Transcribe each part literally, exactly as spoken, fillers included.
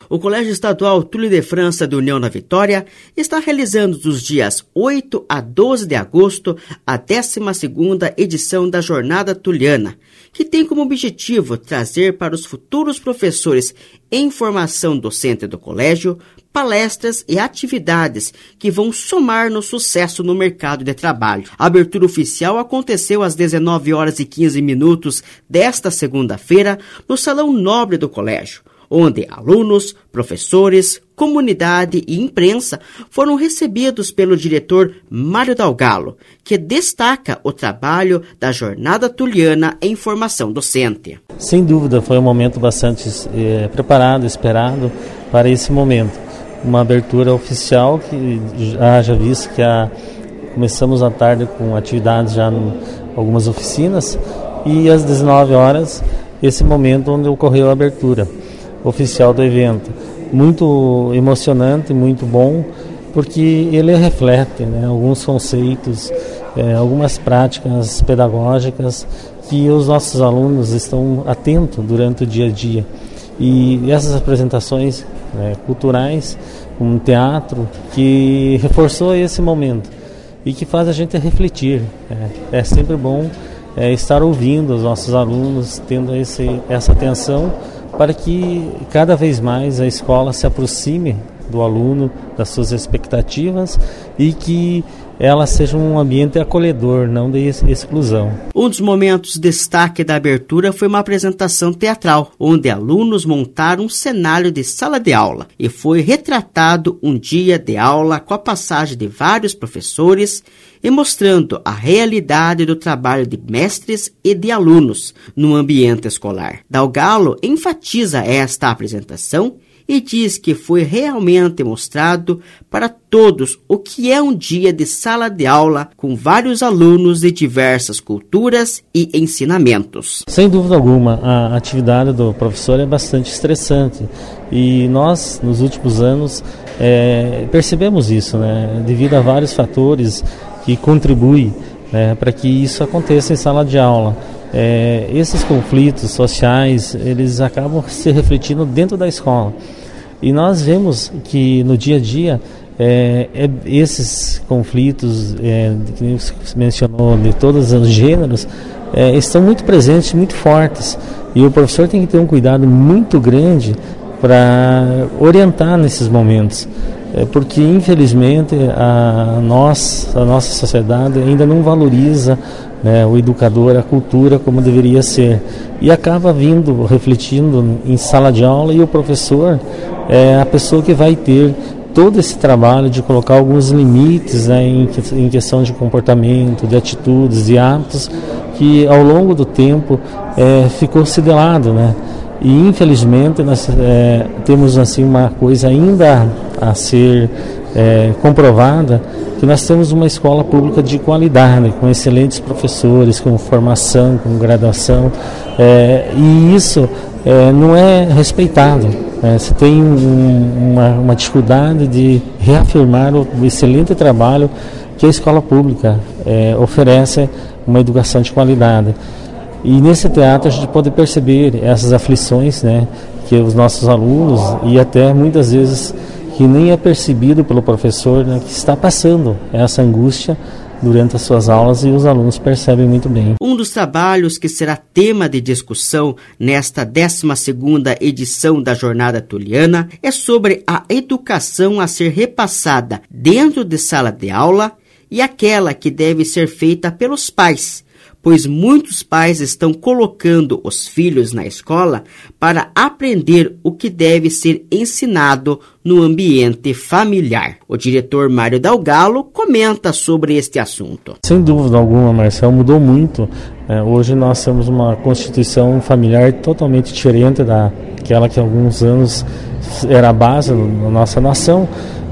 O Colégio Estadual Túlio de França de União na Vitória está realizando dos dias oito a doze de agosto a décima segunda edição da Jornada Tuliana, que tem como objetivo trazer para os futuros professores em formação docente do colégio palestras e atividades que vão somar no sucesso no mercado de trabalho. A abertura oficial aconteceu às dezenove horas e quinze minutos desta segunda-feira no Salão Nobre do colégio, onde alunos, professores, comunidade e imprensa foram recebidos pelo diretor Mário Dalgalo, que destaca o trabalho da Jornada Tuliana em formação docente. Sem dúvida, foi um momento bastante é, preparado, esperado para esse momento. Uma abertura oficial que haja visto que a, começamos à tarde com atividades já em algumas oficinas e às dezenove horas esse momento onde ocorreu a abertura oficial do evento. Muito emocionante, muito bom, porque ele reflete, né, alguns conceitos, é, algumas práticas pedagógicas que os nossos alunos estão atentos durante o dia a dia. E essas apresentações né, culturais, um teatro que reforçou esse momento e que faz a gente refletir. É, é sempre bom é, estar ouvindo os nossos alunos, tendo esse, essa atenção para que cada vez mais a escola se aproxime do aluno, das suas expectativas e que ela seja um ambiente acolhedor, não de exclusão. Um dos momentos de destaque da abertura foi uma apresentação teatral, onde alunos montaram um cenário de sala de aula e foi retratado um dia de aula com a passagem de vários professores e mostrando a realidade do trabalho de mestres e de alunos no ambiente escolar. Dalgalo enfatiza esta apresentação e diz que foi realmente mostrado para todos o que é um dia de sala de aula com vários alunos de diversas culturas e ensinamentos. Sem dúvida alguma, a atividade do professor é bastante estressante e nós, nos últimos anos, é, percebemos isso, né, devido a vários fatores que contribuem né, para que isso aconteça em sala de aula. É, esses conflitos sociais, eles acabam se refletindo dentro da escola. E nós vemos que no dia a dia, é, é, esses conflitos, é, que você mencionou, de todos os gêneros, é, estão muito presentes, muito fortes. E o professor tem que ter um cuidado muito grande para orientar nesses momentos. É, porque, infelizmente, a, nós, a nossa sociedade ainda não valoriza né, o educador, a cultura como deveria ser. E acaba vindo, refletindo em sala de aula e o professor é a pessoa que vai ter todo esse trabalho de colocar alguns limites né, em, em questão de comportamento, de atitudes, de hábitos que ao longo do tempo é, ficou se de lado, né? E infelizmente nós é, temos assim uma coisa ainda a ser é, comprovada, que nós temos uma escola pública de qualidade, com excelentes professores, com formação, com graduação, é, e isso é, não é respeitado. É, você tem um, uma, uma dificuldade de reafirmar o, o excelente trabalho que a escola pública é, oferece, uma educação de qualidade. E nesse teatro a gente pode perceber essas aflições, né, que os nossos alunos e até muitas vezes que nem é percebido pelo professor, né, que está passando essa angústia durante as suas aulas e os alunos percebem muito bem. Um dos trabalhos que será tema de discussão nesta décima segunda edição da Jornada Tuliana é sobre a educação a ser repassada dentro de sala de aula e aquela que deve ser feita pelos pais, pois muitos pais estão colocando os filhos na escola para aprender o que deve ser ensinado no ambiente familiar. O diretor Mário Dalgalo comenta sobre este assunto. Sem dúvida alguma, Marcelo, mudou muito. É, hoje nós temos uma constituição familiar totalmente diferente daquela que há alguns anos era a base da nossa nação.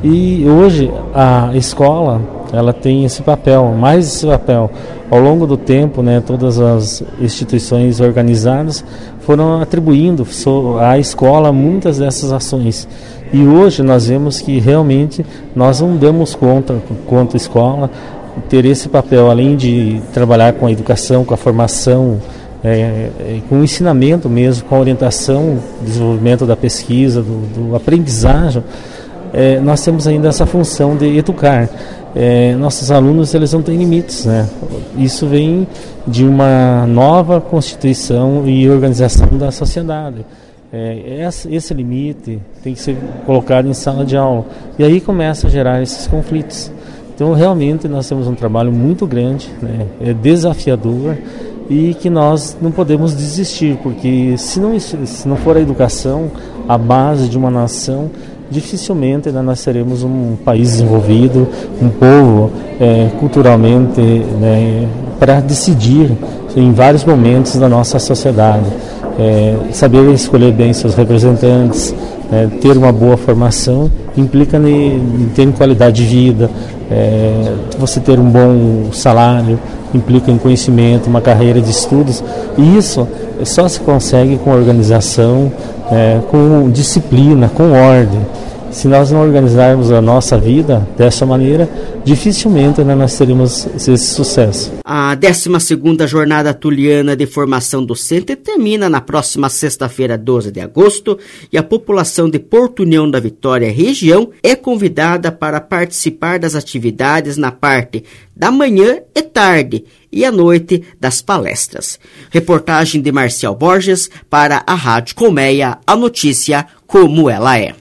E hoje a escola ela tem esse papel, mais esse papel. Ao longo do tempo, né, todas as instituições organizadas foram atribuindo à escola muitas dessas ações. E hoje nós vemos que realmente nós não damos conta, quanto escola, ter esse papel, além de trabalhar com a educação, com a formação é, é, com o ensinamento mesmo, com a orientação, desenvolvimento da pesquisa, do, do aprendizagem, é, nós temos ainda essa função de educar. É, nossos alunos, eles não têm limites, né? Isso vem de uma nova constituição e organização da sociedade. É, esse, esse limite tem que ser colocado em sala de aula, e aí começa a gerar esses conflitos. Então, realmente, nós temos um trabalho muito grande, né? É desafiador, e que nós não podemos desistir, porque se não, se não for a educação a base de uma nação, dificilmente, né, nós seremos um país desenvolvido, um povo é, culturalmente, né, para decidir em vários momentos da nossa sociedade. É, saber escolher bem seus representantes, é, ter uma boa formação, implica em, em ter qualidade de vida, é, você ter um bom salário, implica em conhecimento, uma carreira de estudos, e isso só se consegue com organização, é, com disciplina, com ordem. Se nós não organizarmos a nossa vida dessa maneira, dificilmente, né, nós teremos esse sucesso. A décima segunda Jornada Tuliana de Formação Docente termina na próxima sexta-feira, doze de agosto, e a população de Porto União da Vitória região é convidada para participar das atividades na parte da manhã e tarde e à noite das palestras. Reportagem de Marcial Borges para a Rádio Colmeia, a notícia como ela é.